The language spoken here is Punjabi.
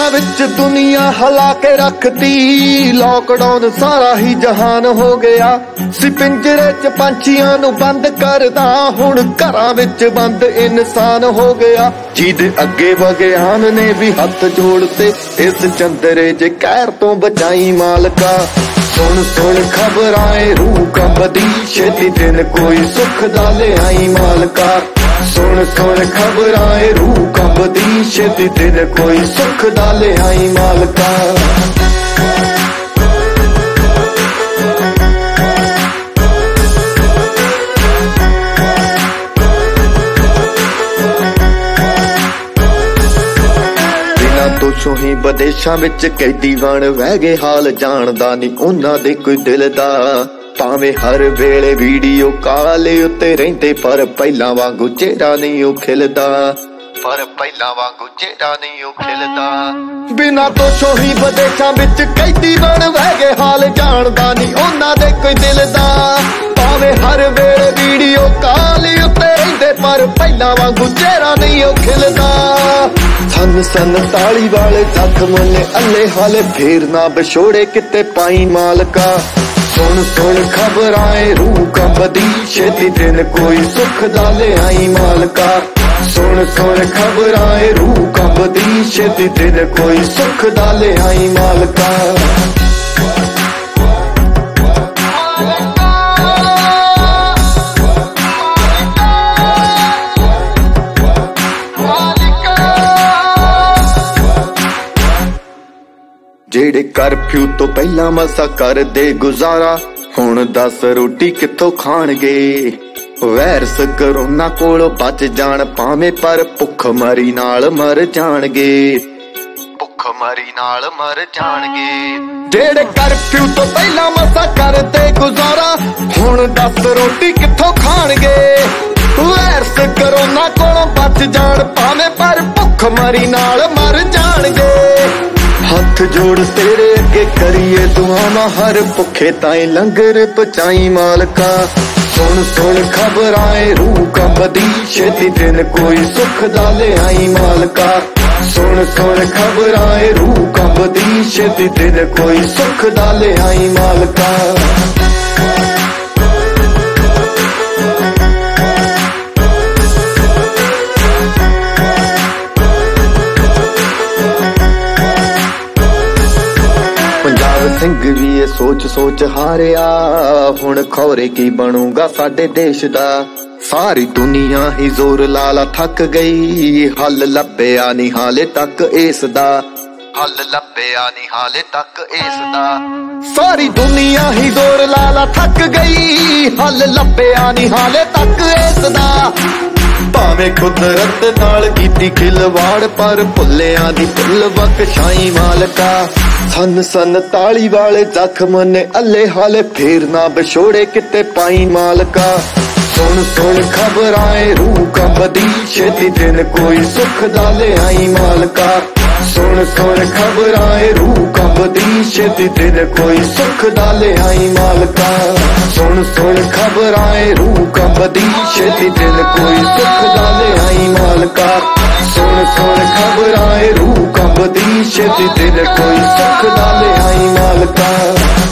ਦਿਨਾਂ ਵਿੱਚ ਦੁਨੀਆ ਹਿਲਾ ਕੇ ਰੱਖਤੀ। ਲੌਕਡਾਊਨ ਸਾਰਾ ਹੀ ਜਹਾਨ ਹੋ ਗਿਆ ਸੀ। ਪਿੰਜਰੇ 'ਚ ਪੰਛੀਆਂ ਨੂੰ ਬੰਦ ਕਰਦਾ, ਹੁਣ ਘਰਾਂ ਵਿੱਚ ਬੰਦ ਇਨਸਾਨ ਹੋ ਗਿਆ। ਜਿਹਦੇ ਅੱਗੇ ਵਿਗਿਆਨ ਨੇ ਵੀ ਹੱਥ ਜੋੜਤੇ, ਇਸ ਚੰਦਰੇ ਜੇ ਕਹਿਰ ਤੋਂ ਬਚਾਈ ਮਾਲਕਾ। ਸੁਣ ਸੁਣ ਖਬਰਾਂ ਏ ਰੂਹ ਕੰਬਦੀ, ਛੇਤੀ ਦਿਨ ਕੋਈ ਸੁੱਖ ਦਾ ਲਿਆਈ ਮਾਲਕਾ। ਸੁਣ ਸੁਣ ਖਬਰਾਂ ਏ ਰੂਹ ਕੰਬਦੀ, ਛੇਤੀ ਦਿਨ ਕੋਈ ਸੁੱਖ ਦਾ ਲਿਆਈ ਮਾਲਕਾ। ਤੋਂ ਹੀ ਵਿਦੇਸ਼ਾਂ ਵਿੱਚ ਕੈਦੀ ਬਣ ਵਹਿ ਗਏ, ਹਾਲ ਜਾਣਦਾ ਨੀ ਉਹਨਾਂ ਦੇ ਕੋਈ ਦਿਲ ਦਾ। ਭਾਵੇਂ ਹਰ ਵੇਲੇ ਵੀਡੀਓ ਕਾਲ ਉੱਤੇ ਰਹਿੰਦੇ, ਪਰ ਪਹਿਲਾਂ ਵਾਂਗੂ ਚਿਹਰਾ ਨਹੀਂ ਉਹ ਖਿਲਦਾ। ਬਿਨਾਂ ਦੋਸ਼ੋਂ ਹੀ ਵਿਦੇਸ਼ਾਂ ਵਿੱਚ ਕੈਦੀ ਬਣ ਵਹਿ ਗਏ, ਹਾਲ ਜਾਣਦਾ ਨੀ ਉਹਨਾਂ ਦੇ ਕੋਈ ਦਿਲ ਦਾ। ਭਾਵੇਂ ਹਰ ਵੇਲੇ ਵੀਡੀਓ ਕਾਲ ਉੱਤੇ ਰਹਿੰਦੇ, ਪਰ ਪਹਿਲਾਂ ਵਾਂਗੂ ਚਿਹਰਾ ਨਹੀਂ ਉਹ ਖਿਲਦਾ। ਸਨ ਤਾਲੀ ਵਾਲੇ ਜ਼ਖਮ ਨੇ ਅੱਲੇ ਹਾਲੇ, ਫੇਰ ਨਾ ਵਿਛੋੜੇ ਕਿਤੇ ਪਾਈ ਮਾਲਕਾ। ਸੁਣ ਸੁਣ ਖਬਰਾਂ ਏ ਰੂਹ ਕੰਬਦੀ, ਛੇਤੀ ਦਿਨ ਕੋਈ ਸੁੱਖ ਦਾ ਲਿਆਈ ਮਾਲਕਾ। ਸੁਣ ਸੁਣ ਖਬਰਾਂ ਏ ਰੂਹ ਕੰਬਦੀ, ਛੇਤੀ ਦਿਨ ਕੋਈ ਸੁੱਖ ਦਾ ਲਿਆਈ ਮਾਲਕਾ। ਜਿਹੜੇ ਕਰਫਿਊ ਤੋਂ ਪਹਿਲਾਂ ਮਸਾ ਕਰਦੇ ਗੁਜ਼ਾਰਾ, ਹੁਣ ਦੱਸ ਰੋਟੀ ਕਿੱਥੋਂ ਖਾਣਗੇ। ਵਾਇਰਸ ਕਰੋਨਾ ਕੋਲੋਂ ਬਚ ਜਾਣ ਭਾਵੇਂ, ਪਰ ਭੁੱਖ ਮਰੀ ਨਾਲ ਮਰ ਜਾਣਗੇ। ਜਿਹੜੇ ਕਰਫਿਊ ਤੋਂ ਪਹਿਲਾਂ ਮਸਾ ਕਰਦੇ ਗੁਜ਼ਾਰਾ, ਹੁਣ ਦੱਸ ਰੋਟੀ ਕਿੱਥੋਂ ਖਾਣਗੇ। ਵਾਇਰਸ ਕਰੋਨਾ ਕੋਲੋਂ ਬਚ ਜਾਣ ਭਾਵੇਂ, ਪਰ ਭੁੱਖ ਮਰੀ ਨਾਲ ਮਰ ਜਾਣਗੇ। ਹੱਥ ਜੋੜ ਤੇਰੇ ਅੱਗੇ ਕਰੀਏ ਦੁਆਵਾਂ, ਹਰ ਭੁੱਖੇ ਤਾਈਂ ਲੰਗਰ ਪਹੁੰਚਾਈ ਮਾਲਕਾ। ਸੁਣ ਸੁਣ ਖਬਰਾਂ ਏ ਰੂਹ ਕੰਬਦੀ, ਛੇਤੀ ਦਿਨ ਕੋਈ ਸੁੱਖ ਦਾ ਲਿਆਈ ਮਾਲਕਾ। ਸੁਣ ਸੁਣ ਖਬਰਾਂ ਏ ਰੂਹ ਕੰਬਦੀ, ਛੇਤੀ ਦਿਨ ਕੋਈ ਸੁੱਖ ਦਾ ਲਿਆਈ ਮਾਲਕਾ। ਸਿੰਘ ਵੀ ਇਹ ਸੋਚ ਸੋਚ ਹਾਰਿਆ, ਹੁਣ ਖੌਰੇ ਕੀ ਬਣੂਗਾ ਸਾਡੇ ਦੇਸ਼ ਦਾ। ਸਾਰੀ ਦੁਨੀਆ ਹੀ ਜ਼ੋਰ ਲਾਲਾ ਥੱਕ ਗਈ, ਹੱਲ ਲੱਭਿਆ ਨੀ ਹਾਲੇ ਤੱਕ ਇਸ ਦਾ। ਸਾਰੀ ਦੁਨੀਆ ਹੀ ਜ਼ੋਰ ਲਾਲਾ ਥੱਕ ਗਈ, ਹੱਲ ਲੱਭਿਆ ਨੀ ਹਾਲੇ ਤੱਕ ਇਸ ਦਾ। ਭਾਵੇਂ ਕੁਦਰਤ ਨਾਲ ਕੀਤੀ ਖਿਲਵਾੜ, ਪਰ ਭੁੱਲਿਆਂ ਦੀ ਭੁੱਲ ਬਖਸ਼ਾਈ ਮਾਲਕਾ। ਸਨ ਤਾਲੀ ਵਾਲੇ ਜ਼ਖਮ ਨੇ ਅੱਲੇ ਹਾਲੇ, ਫੇਰ ਨਾ ਵਿਛੋੜੇ ਕਿਤੇ ਪਾਈ ਮਾਲਕਾ। ਸੁਣ ਸੁਣ ਖਬਰਾਂ ਏ ਰੂਹ ਕੰਬਦੀ, ਛੇਤੀ ਦਿਨ ਕੋਈ ਸੁੱਖ ਦਾ ਲਿਆਈ ਮਾਲਕਾ। ਸੁਣ ਸੁਣ ਖਬਰਾਂ ਏ ਰੂਹ ਕੰਬਦੀ, ਛੇਤੀ ਦਿਨ ਕੋਈ ਸੁੱਖ ਦਾ ਲਿਆਈ ਮਾਲਕਾ। ਸੁਣ ਸੁਣ ਖਬਰਾਂ ਏ ਰੂਹ ਕੰਬਦੀ, ਛੇਤੀ ਦਿਨ ਕੋਈ ਸੁੱਖ ਦਾ ਲਿਆਈ ਮਾਲਕਾ। ਸੁਣ ਸੁਣ ਖਬਰਾਂ ਏ ਰੂਹ ਕੰਬਦੀ, ਛੇਤੀ ਦਿਨ ਕੋਈ ਸੁੱਖ ਦਾ ਲਿਆਈ ਮਾਲਕਾ।